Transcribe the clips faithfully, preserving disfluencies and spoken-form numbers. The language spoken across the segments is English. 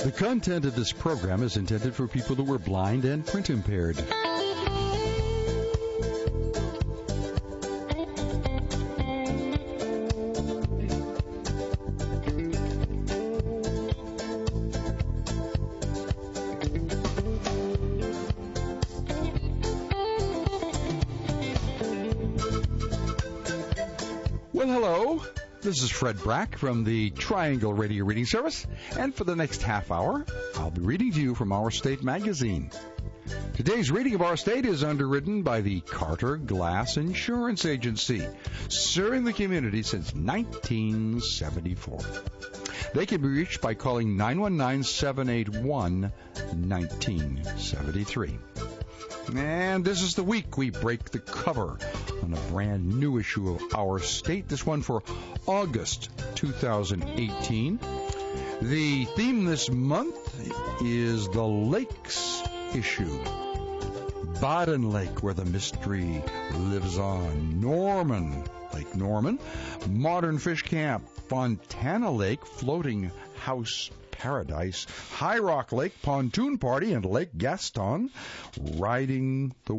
The content of this program is intended for people who are blind and print impaired. Well, hello. This is Fred Brack from the Triangle Radio Reading Service, and for the next half hour, I'll be reading to you from Our State magazine. Today's reading of Our State is underwritten by the Carter Glass Insurance Agency, serving the community since nineteen seventy-four. They can be reached by calling nine one nine, seven eight one, one nine seven three. And this is the week we break the cover on a brand new issue of Our State, this one for August two thousand eighteen. The theme this month is the Lakes issue. Baden Lake, where the mystery lives on. Norman, Lake Norman. Modern Fish Camp. Fontana Lake, floating house paradise. High Rock Lake, pontoon party, and Lake Gaston, riding the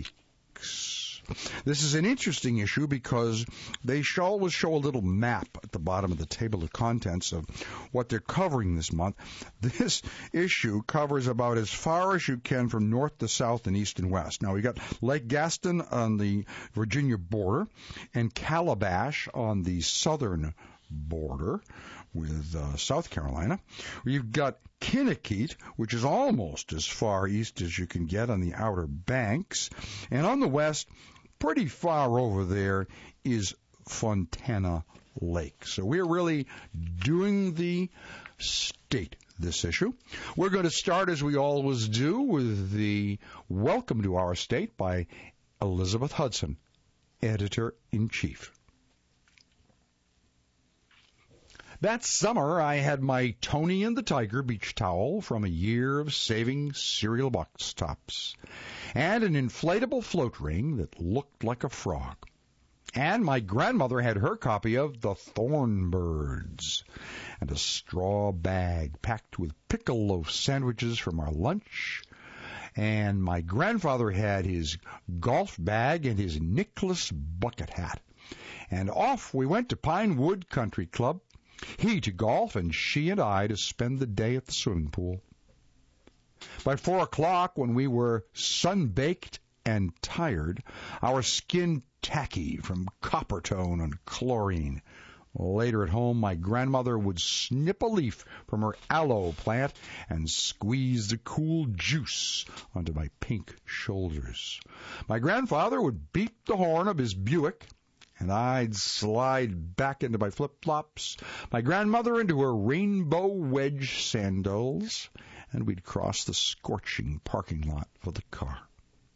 wakes. This is an interesting issue because they should always show a little map at the bottom of the table of contents of what they're covering this month. This issue covers about as far as you can from north to south and east and west. Now, we got Lake Gaston on the Virginia border and Calabash on the southern border with uh, South Carolina. You've got Kinnikit, which is almost as far east as you can get on the Outer Banks. And on the west, pretty far over there, is Fontana Lake. So we're really doing the state this issue. We're going to start, as we always do, with the Welcome to Our State by Elizabeth Hudson, Editor-in-Chief. That summer, I had my Tony and the Tiger beach towel from a year of saving cereal box tops, and an inflatable float ring that looked like a frog. And my grandmother had her copy of The Thornbirds, and a straw bag packed with pickle loaf sandwiches from our lunch. And my grandfather had his golf bag and his Nicholas bucket hat. And off we went to Pinewood Country Club, he to golf, and she and I to spend the day at the swimming pool. By four o'clock, when we were sun-baked and tired, our skin tacky from copper-tone and chlorine. Later at home, my grandmother would snip a leaf from her aloe plant and squeeze the cool juice onto my pink shoulders. My grandfather would beat the horn of his Buick, and I'd slide back into my flip-flops, my grandmother into her rainbow wedge sandals, and we'd cross the scorching parking lot for the car.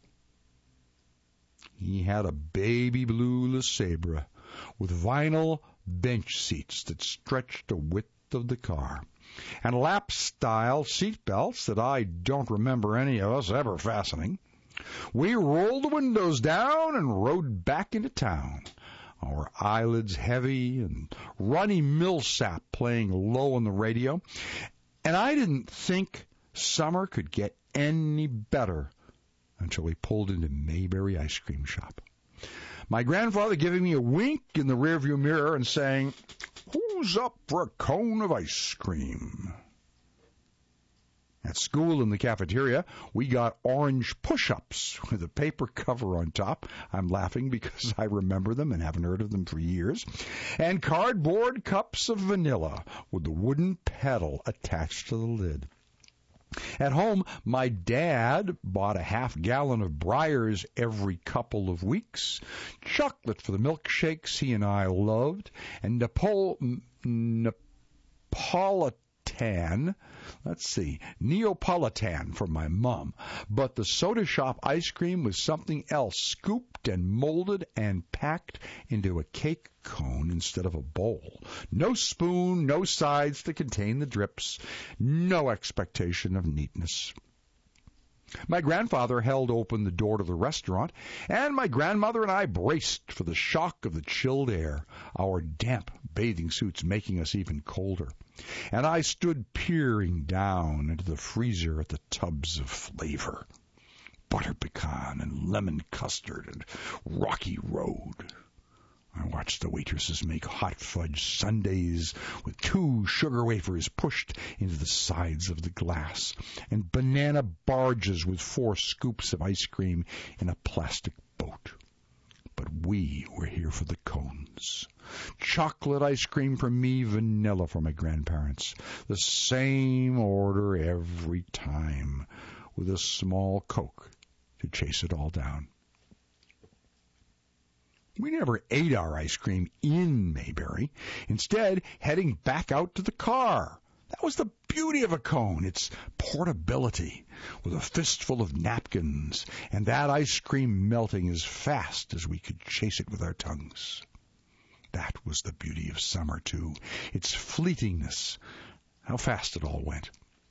He had a baby blue LeSabre with vinyl bench seats that stretched the width of the car, and lap-style seat belts that I don't remember any of us ever fastening. We rolled the windows down and rode back into town, our eyelids heavy and Ronnie Millsap playing low on the radio. And I didn't think summer could get any better until we pulled into Mayberry Ice Cream Shop. My grandfather giving me a wink in the rearview mirror and saying, "Who's up for a cone of ice cream?" At school in the cafeteria, we got orange push-ups with a paper cover on top. I'm laughing because I remember them and haven't heard of them for years. And cardboard cups of vanilla with the wooden pedal attached to the lid. At home, my dad bought a half gallon of Breyers every couple of weeks, chocolate for the milkshakes he and I loved, and Napol- Napolitan Let's see, Neapolitan for my mom. But the soda shop ice cream was something else, scooped and molded and packed into a cake cone instead of a bowl. No spoon, no sides to contain the drips, no expectation of neatness. My grandfather held open the door to the restaurant, and my grandmother and I braced for the shock of the chilled air, our damp bathing suits making us even colder. And I stood peering down into the freezer at the tubs of flavor, butter pecan and lemon custard and rocky road. I watched the waitresses make hot fudge sundaes with two sugar wafers pushed into the sides of the glass, and banana barges with four scoops of ice cream in a plastic boat. But we were here for the cones. Chocolate ice cream for me, vanilla for my grandparents. The same order every time, with a small Coke to chase it all down. We never ate our ice cream in Mayberry, instead heading back out to the car. That was the beauty of a cone, its portability, with a fistful of napkins, and that ice cream melting as fast as we could chase it with our tongues. That was the beauty of summer, too, its fleetingness, how fast it all went.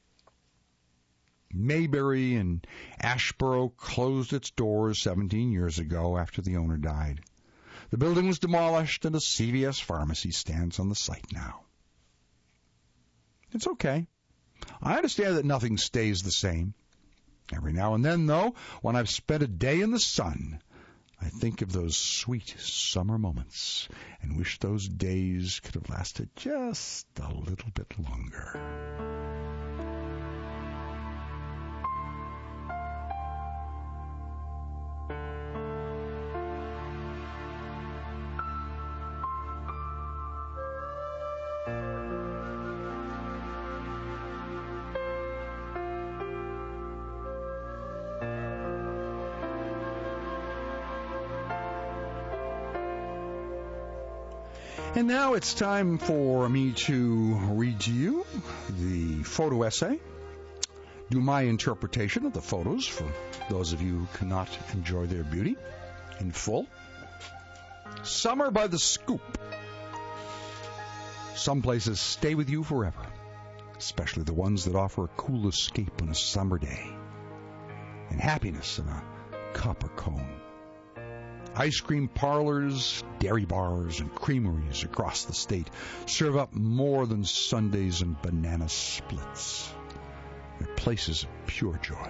Mayberry and Ashboro closed its doors seventeen years ago after the owner died. The building was demolished, and a C V S pharmacy stands on the site now. It's okay. I understand that nothing stays the same. Every now and then, though, when I've spent a day in the sun, I think of those sweet summer moments and wish those days could have lasted just a little bit longer. And now it's time for me to read to you the photo essay, do my interpretation of the photos for those of you who cannot enjoy their beauty in full. Summer by the Scoop. Some places stay with you forever, especially the ones that offer a cool escape on a summer day and happiness in a copper cone. Ice cream parlors, dairy bars, and creameries across the state serve up more than sundaes and banana splits. They're places of pure joy.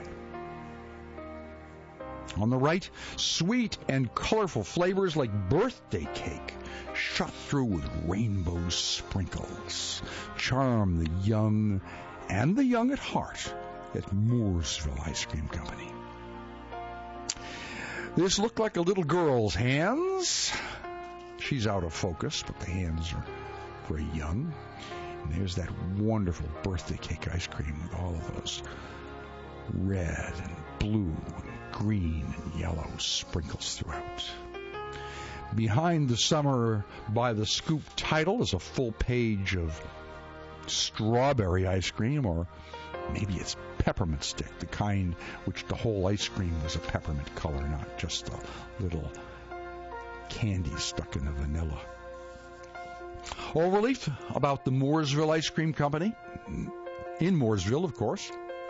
On the right, sweet and colorful flavors like birthday cake, shot through with rainbow sprinkles, charm the young and the young at heart at Mooresville Ice Cream Company. This looked like a little girl's hands. She's out of focus, but the hands are very young. And there's that wonderful birthday cake ice cream with all of those red and blue and green and yellow sprinkles throughout. Behind the Summer by the Scoop title is a full page of strawberry ice cream, or maybe it's peppermint stick, the kind which the whole ice cream was a peppermint color, not just a little candy stuck in the vanilla. Overleaf about the Mooresville Ice Cream Company, in Mooresville, of course.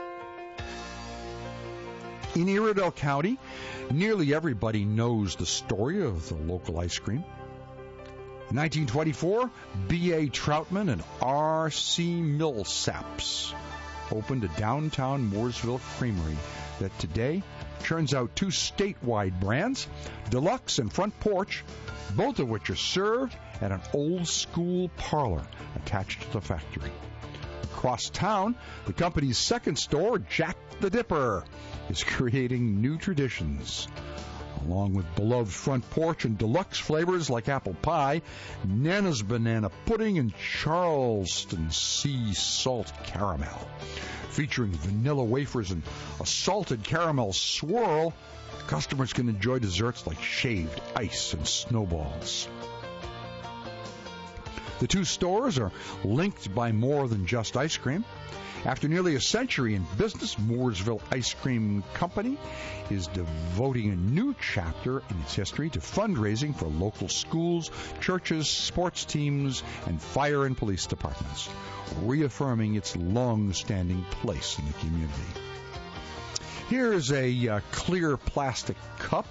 In Iredell County, nearly everybody knows the story of the local ice cream. In nineteen twenty-four, B A Troutman and R C Millsaps opened a downtown Mooresville creamery that today churns out two statewide brands, Deluxe and Front Porch, both of which are served at an old-school parlor attached to the factory. Across town, the company's second store, Jack the Dipper, is creating new traditions. Along with beloved Front Porch and Deluxe flavors like apple pie, Nana's banana pudding, and Charleston sea salt caramel. Featuring vanilla wafers and a salted caramel swirl, customers can enjoy desserts like shaved ice and snowballs. The two stores are linked by more than just ice cream. After nearly a century in business, Mooresville Ice Cream Company is devoting a new chapter in its history to fundraising for local schools, churches, sports teams, and fire and police departments, reaffirming its long-standing place in the community. Here's a uh, clear plastic cup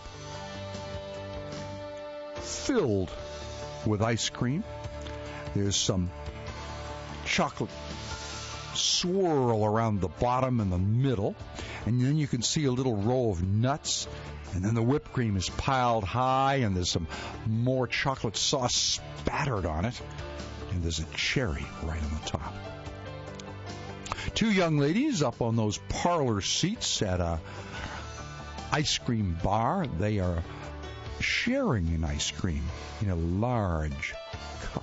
filled with ice cream. There's some chocolate swirl around the bottom and the middle, and then you can see a little row of nuts, and then the whipped cream is piled high, and there's some more chocolate sauce spattered on it, and there's a cherry right on the top. Two young ladies up on those parlor seats at a ice cream bar. They are sharing an ice cream in a large cup.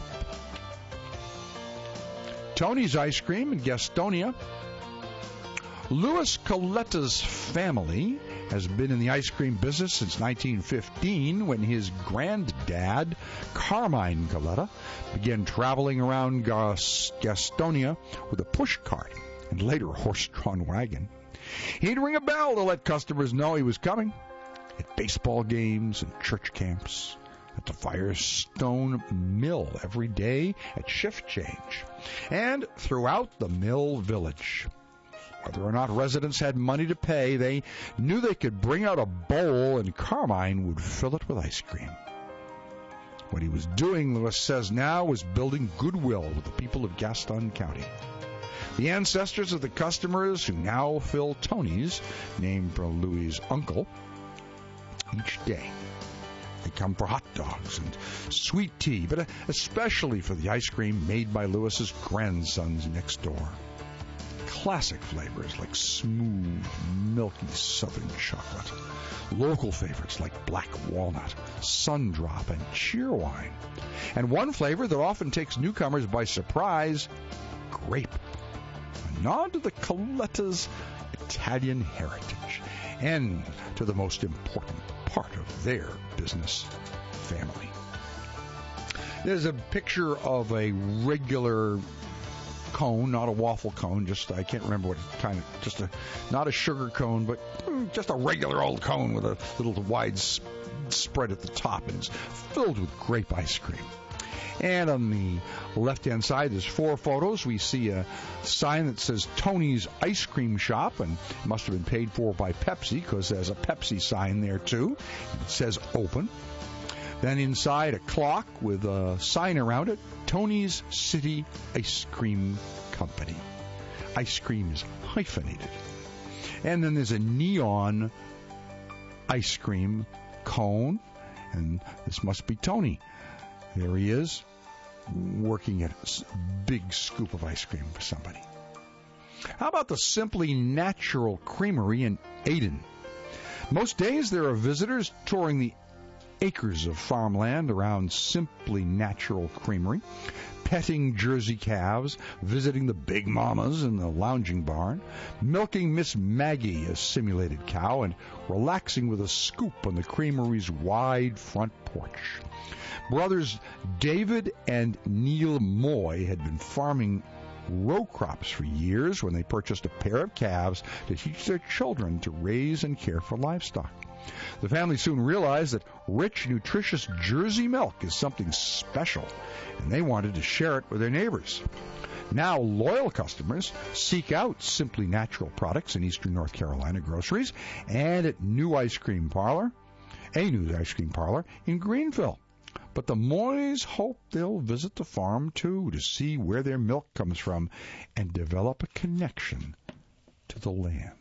Tony's Ice Cream in Gastonia. Louis Coletta's family has been in the ice cream business since nineteen fifteen, when his granddad, Carmine Coletta, began traveling around Gastonia with a push cart and later a horse-drawn wagon. He'd ring a bell to let customers know he was coming at baseball games and church camps, at the Firestone Mill every day at shift change, and throughout the mill village. Whether or not residents had money to pay, they knew they could bring out a bowl and Carmine would fill it with ice cream. What he was doing, Louis says now, was building goodwill with the people of Gaston County. The ancestors of the customers who now fill Tony's, named for Louis' uncle, each day. They come for hot dogs and sweet tea, but especially for the ice cream made by Louis's grandsons next door. Classic flavors like smooth, milky southern chocolate. Local favorites like black walnut, Sundrop, and Cheerwine. And one flavor that often takes newcomers by surprise, grape. A nod to the Coletta's Italian heritage and to the most important part of their business family. There's a picture of a regular cone, not a waffle cone, just, I can't remember what kind of, just a, not a sugar cone, but just a regular old cone with a little wide spread at the top, and it's filled with grape ice cream. And on the left-hand side, there's four photos. We see a sign that says Tony's Ice Cream Shop, and it must have been paid for by Pepsi because there's a Pepsi sign there, too. It says open. Then inside, a clock with a sign around it, Tony's City Ice Cream Company. Ice cream is hyphenated. And then there's a neon ice cream cone, and this must be Tony. There he is, working at a big scoop of ice cream for somebody. How about the Simply Natural Creamery in Aden? Most days there are visitors touring the acres of farmland around Simply Natural Creamery, petting Jersey calves, visiting the Big Mamas in the lounging barn, milking Miss Maggie, a simulated cow, and relaxing with a scoop on the creamery's wide front porch. Brothers David and Neil Moy had been farming row crops for years when they purchased a pair of calves to teach their children to raise and care for livestock. The family soon realized that rich, nutritious Jersey milk is something special, and they wanted to share it with their neighbors. Now, loyal customers seek out Simply Natural products in eastern North Carolina groceries and at New Ice Cream Parlor, a new ice cream parlor in Greenville. But the Moys hope they'll visit the farm, too, to see where their milk comes from and develop a connection to the land.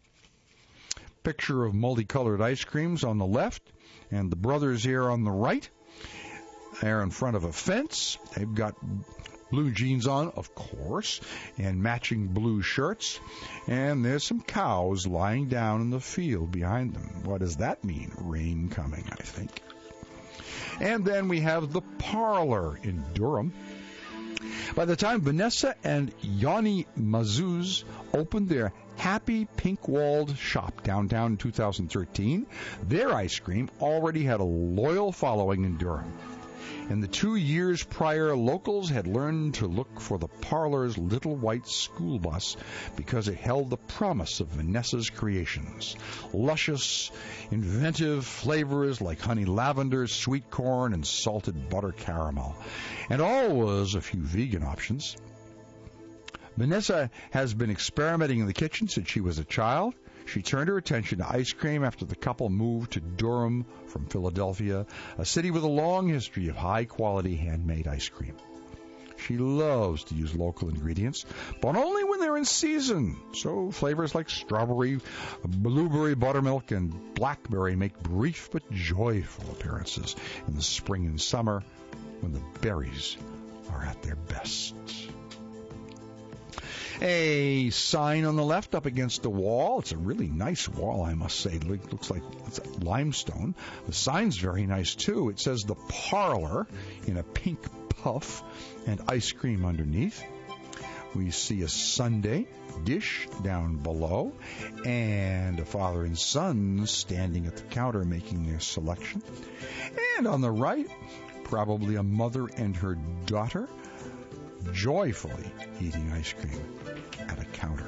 Picture of multicolored ice creams on the left, and the brothers here on the right. They're in front of a fence. They've got blue jeans on, of course, and matching blue shirts. And there's some cows lying down in the field behind them. What does that mean? Rain coming, I think. And then we have the parlor in Durham. By the time Vanessa and Yanni Mazuz opened their Happy Pink-Walled shop downtown in two thousand thirteen, their ice cream already had a loyal following in Durham. In the two years prior, locals had learned to look for the parlor's little white school bus because it held the promise of Vanessa's creations. Luscious, inventive flavors like honey lavender, sweet corn, and salted butter caramel. And always a few vegan options. Vanessa has been experimenting in the kitchen since she was a child. She turned her attention to ice cream after the couple moved to Durham from Philadelphia, a city with a long history of high-quality handmade ice cream. She loves to use local ingredients, but only when they're in season. So flavors like strawberry, blueberry buttermilk, and blackberry make brief but joyful appearances in the spring and summer when the berries are at their best. A sign on the left up against the wall. It's a really nice wall, I must say. It looks like it's limestone. The sign's very nice, too. It says The Parlor in a pink puff and ice cream underneath. We see a sundae dish down below and a father and son standing at the counter making their selection. And on the right, probably a mother and her daughter joyfully eating ice cream at a counter.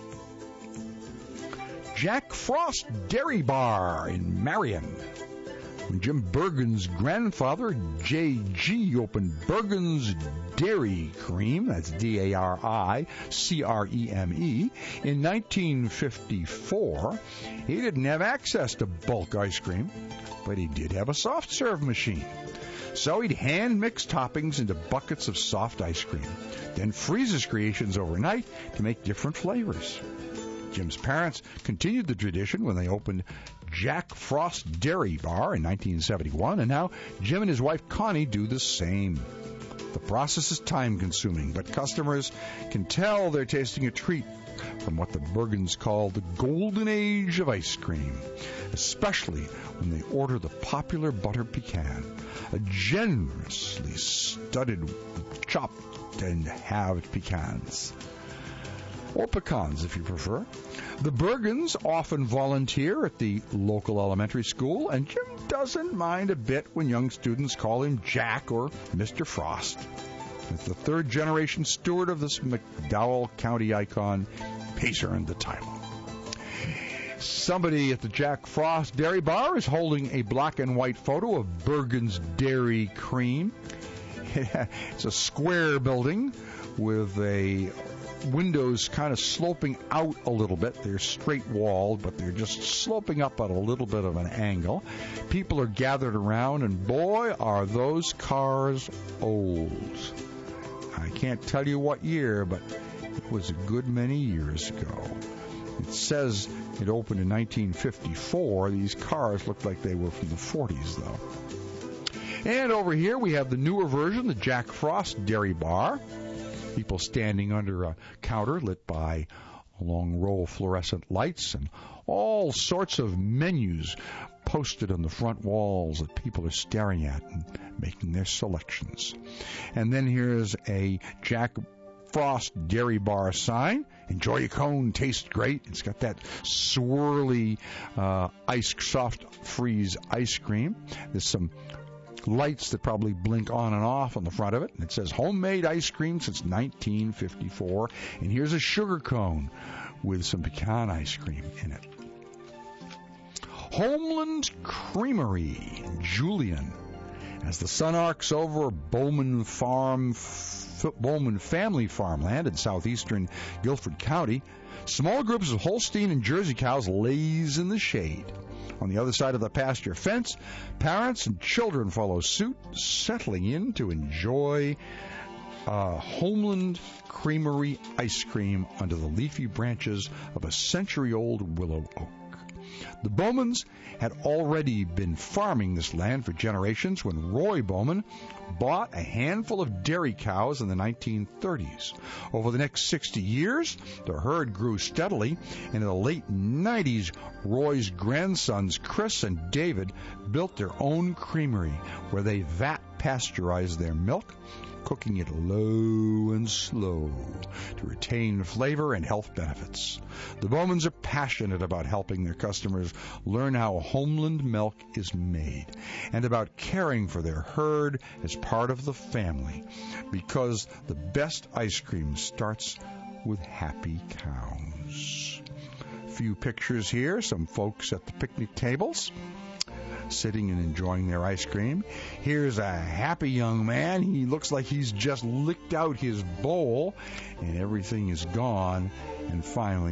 Jack Frost Dairy Bar in Marion. When Jim Bergen's grandfather, J G, opened Bergen's Dairy Cream, that's D A R I C R E M E, in nineteen fifty-four, he didn't have access to bulk ice cream, but he did have a soft serve machine. So he'd hand mix toppings into buckets of soft ice cream, then freeze his creations overnight to make different flavors. Jim's parents continued the tradition when they opened Jack Frost Dairy Bar in nineteen seventy-one, and now Jim and his wife Connie do the same. The process is time-consuming, but customers can tell they're tasting a treat from what the Bergens call the golden age of ice cream, especially when they order the popular butter pecan, a generously studded with chopped and halved pecans. Or pecans, if you prefer. The Bergens often volunteer at the local elementary school, and Jim doesn't mind a bit when young students call him Jack or Mister Frost. As the third-generation steward of this McDowell County icon, he's earned the title. Somebody at the Jack Frost Dairy Bar is holding a black and white photo of Bergen's Dairy Cream. It's a square building with a windows kind of sloping out a little bit. They're straight-walled, but they're just sloping up at a little bit of an angle. People are gathered around, and boy, are those cars old. I can't tell you what year, but it was a good many years ago. It says it opened in nineteen fifty-four. These cars look like they were from the forties, though. And over here we have the newer version, the Jack Frost Dairy Bar. People standing under a counter lit by a long row of fluorescent lights and all sorts of menus posted on the front walls that people are staring at and making their selections. And then here's a Jack Frost Dairy Bar sign. Enjoy your cone, tastes great. It's got that swirly uh, ice soft freeze ice cream. There's some lights that probably blink on and off on the front of it. And it says homemade ice cream since nineteen fifty-four. And here's a sugar cone with some pecan ice cream in it. Homeland Creamery, Julian. As the sun arcs over Bowman Farm, F- Bowman Family Farmland in southeastern Guilford County, small groups of Holstein and Jersey cows laze in the shade. On the other side of the pasture fence, parents and children follow suit, settling in to enjoy uh, Homeland Creamery ice cream under the leafy branches of a century-old willow oak. The Bowmans had already been farming this land for generations when Roy Bowman bought a handful of dairy cows in the nineteen thirties. Over the next sixty years, the herd grew steadily, and in the late nineties, Roy's grandsons Chris and David built their own creamery where they vat pasteurized their milk, cooking it low and slow to retain flavor and health benefits. The Bowmans are passionate about helping their customers learn how Homeland milk is made and about caring for their herd as part of the family, because the best ice cream starts with happy cows. A few pictures here, some folks at the picnic tables sitting and enjoying their ice cream. Here's a happy young man. He looks like he's just licked out his bowl and everything is gone. And finally,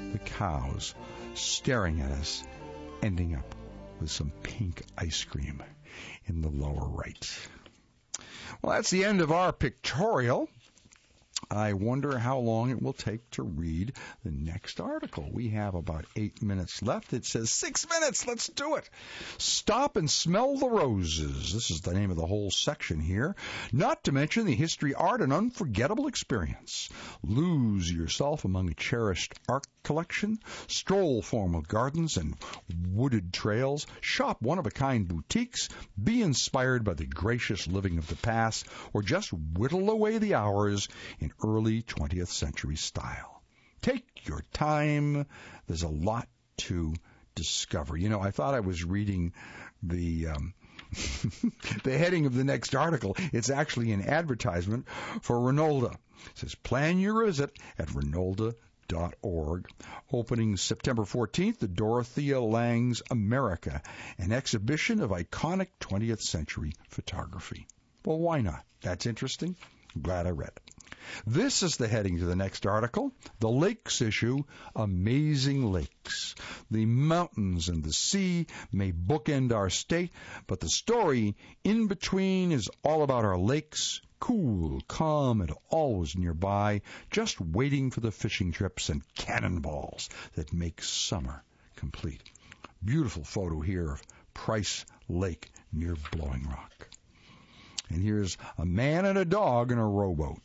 the cows staring at us, ending up with some pink ice cream in the lower right. Well, that's the end of our pictorial. I wonder how long it will take to read the next article. We have about eight minutes left. It says six minutes. Let's do it. Stop and smell the roses. This is the name of the whole section here. Not to mention the history, art, and unforgettable experience. Lose yourself among a cherished art collection. Stroll formal gardens and wooded trails. Shop one-of-a-kind boutiques. Be inspired by the gracious living of the past, or just whittle away the hours in early twentieth century style. Take your time. There's a lot to discover. You know, I thought I was reading the um, the heading of the next article. It's actually an advertisement for Renolda. It says, plan your visit at renolda dot org. Opening September fourteenth, the Dorothea Lange's America, an exhibition of iconic twentieth century photography. Well, why not? That's interesting. I'm glad I read it. This is the heading to the next article, the Lakes issue, Amazing Lakes. The mountains and the sea may bookend our state, but the story in between is all about our lakes, cool, calm, and always nearby, just waiting for the fishing trips and cannonballs that make summer complete. Beautiful photo here of Price Lake near Blowing Rock. And here's a man and a dog in a rowboat.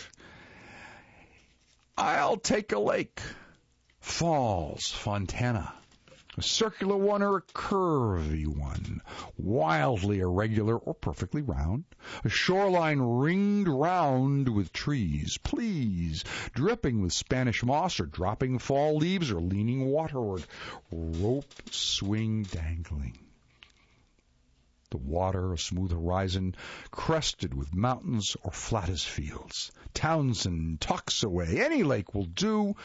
I'll take a lake. Falls, Fontana. A circular one or a curvy one. Wildly irregular or perfectly round. A shoreline ringed round with trees. Please. Dripping with Spanish moss or dropping fall leaves or leaning waterward. Rope swing dangling. The water, a smooth horizon, crested with mountains or flat as fields. Townsend talks away. Any lake will do.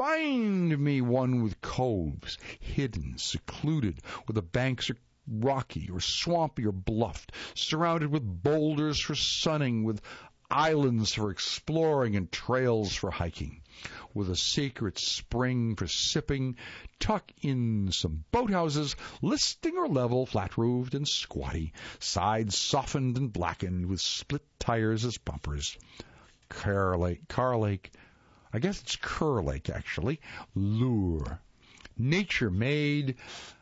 Find me one with coves, hidden, secluded, where the banks are rocky or swampy or bluffed, surrounded with boulders for sunning, with islands for exploring and trails for hiking, with a secret spring for sipping. Tuck in some boathouses, listing or level, flat-roofed and squatty, sides softened and blackened with split tires as bumpers. Car Lake, Car Lake, I guess it's Kerr Lake actually, lure. Nature made,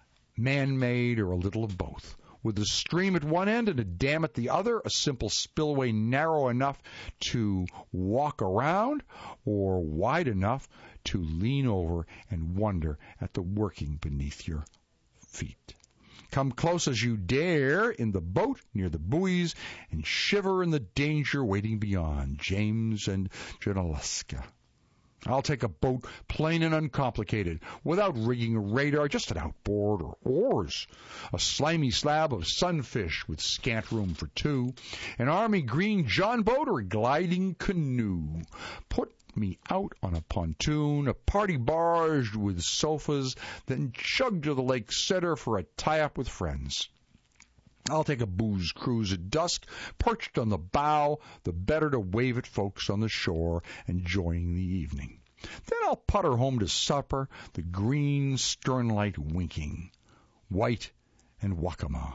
man-made, or a little of both. With a stream at one end and a dam at the other, a simple spillway narrow enough to walk around or wide enough to lean over and wonder at the working beneath your feet. Come close as you dare in the boat near the buoys and shiver in the danger waiting beyond. James and Junaluska. I'll take a boat, plain and uncomplicated, without rigging a radar, just an outboard or oars, a slimy slab of sunfish with scant room for two, an army green John boat or a gliding canoe. Put me out on a pontoon, a party barge with sofas, then chug to the lake center for a tie-up with friends. I'll take a booze cruise at dusk, perched on the bow, the better to wave at folks on the shore, enjoying the evening. Then I'll putter home to supper, the green stern light winking, white and Wakama.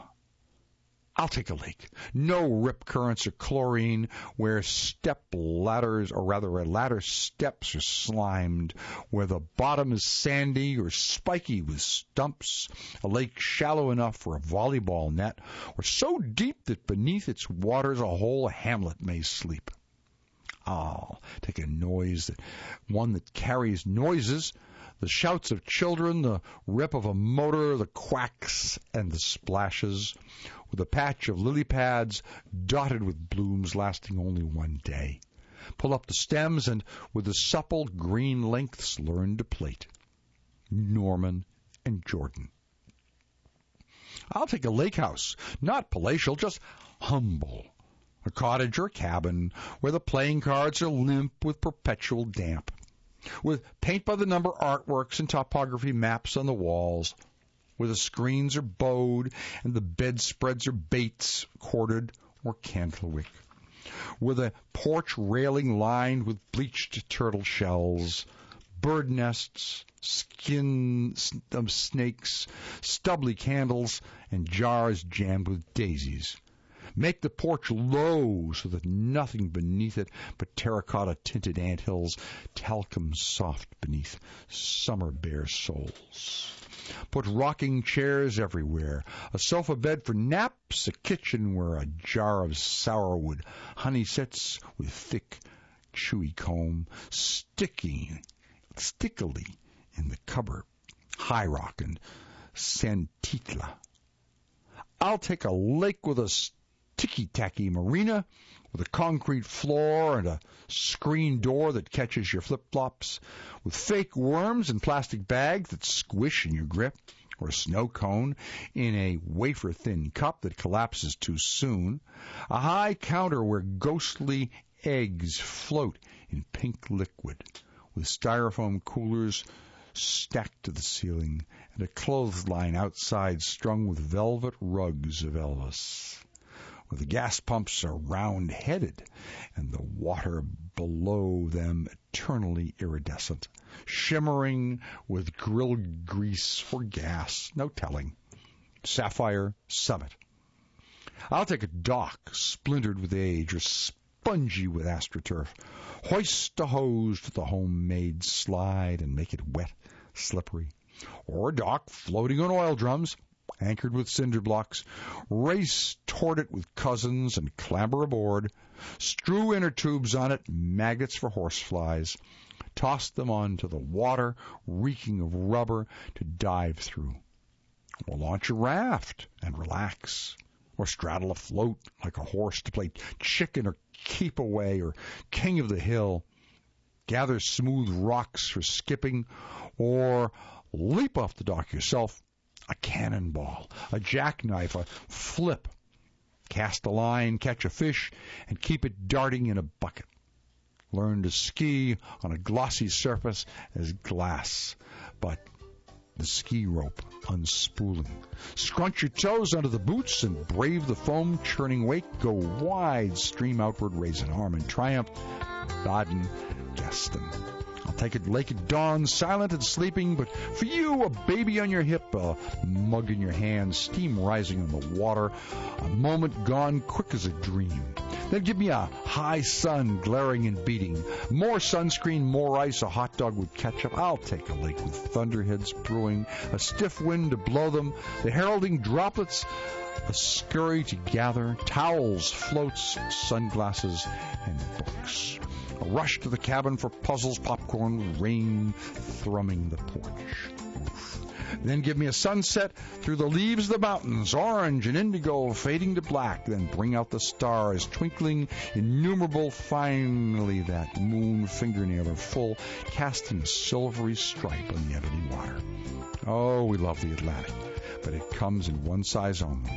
I'll take a lake. No rip currents or chlorine, where step ladders, or rather where ladder steps are slimed, where the bottom is sandy or spiky with stumps, a lake shallow enough for a volleyball net, or so deep that beneath its waters a whole hamlet may sleep. I'll take a noise, that one that carries noises, the shouts of children, the rip of a motor, the quacks and the splashes, with a patch of lily pads dotted with blooms lasting only one day. Pull up the stems and with the supple green lengths learn to plait. Norman and Jordan. I'll take a lake house, not palatial, just humble. A cottage or cabin where the playing cards are limp with perpetual damp, with paint-by-the-number artworks and topography maps on the walls, where the screens are bowed and the bedspreads are Bates, corded, or candlewick, with a porch railing lined with bleached turtle shells, bird nests, skin of snakes, stubbly candles, and jars jammed with daisies. Make the porch low so that nothing beneath it but terracotta-tinted anthills, talcum soft beneath summer bare soles. Put rocking chairs everywhere, a sofa bed for naps, a kitchen where a jar of sourwood honey sits with thick, chewy comb, sticky, stickily in the cupboard, high rock and santitla. I'll take a lake with a ticky-tacky marina, with a concrete floor and a screen door that catches your flip-flops, with fake worms and plastic bags that squish in your grip, or a snow cone in a wafer-thin cup that collapses too soon, a high counter where ghostly eggs float in pink liquid, with styrofoam coolers stacked to the ceiling, and a clothesline outside strung with velvet rugs of Elvis, where the gas pumps are round-headed and the water below them eternally iridescent, shimmering with grill grease for gas, no telling. Sapphire Summit. I'll take a dock splintered with age or spongy with astroturf. Hoist a hose to the homemade slide and make it wet, slippery. Or a dock floating on oil drums, anchored with cinder blocks, race toward it with cousins and clamber aboard, strew inner tubes on it, maggots for horseflies, toss them onto the water, reeking of rubber, to dive through. Or launch a raft and relax, or straddle a float like a horse to play chicken or keep away or king of the hill, gather smooth rocks for skipping, or leap off the dock yourself, a cannonball, a jackknife, a flip, cast a line, catch a fish, and keep it darting in a bucket. Learn to ski on a glossy surface as glass, but the ski rope unspooling. Scrunch your toes under the boots and brave the foam churning wake. Go wide, stream outward, raise an arm in triumph. Baden, Gaston. I'll take a lake at dawn, silent and sleeping, but for you, a baby on your hip, a mug in your hand, steam rising on the water, a moment gone quick as a dream. Then give me a high sun glaring and beating, more sunscreen, more ice, a hot dog with ketchup. I'll take a lake with thunderheads brewing, a stiff wind to blow them, the heralding droplets, a scurry to gather, towels, floats, sunglasses, and books. A rush to the cabin for puzzles, popcorn, rain thrumming the porch. Oof. Then give me a sunset through the leaves of the mountains, orange and indigo fading to black. Then bring out the stars, twinkling innumerable. Finally, that moon fingernail are full, casting a silvery stripe on the ebony water. Oh, we love the Atlantic, but it comes in one size only.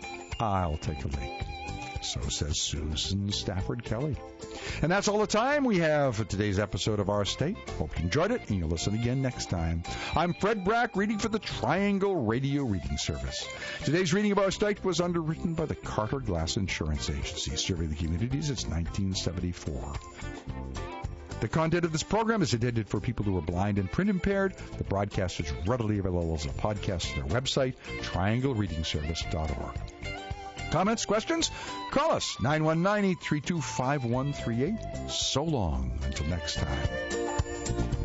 I'll take a lake. So says Susan Stafford Kelly. And that's all the time we have for today's episode of Our State. Hope you enjoyed it, and you'll listen again next time. I'm Fred Brack, reading for the Triangle Radio Reading Service. Today's reading of Our State was underwritten by the Carter Glass Insurance Agency, serving the communities since nineteen seventy-four. The content of this program is intended for people who are blind and print impaired. The broadcast is readily available as a podcast on our website, triangle reading service dot org. Comments, questions? Call us, nine one nine, eight three two, five one three eight. So long until next time.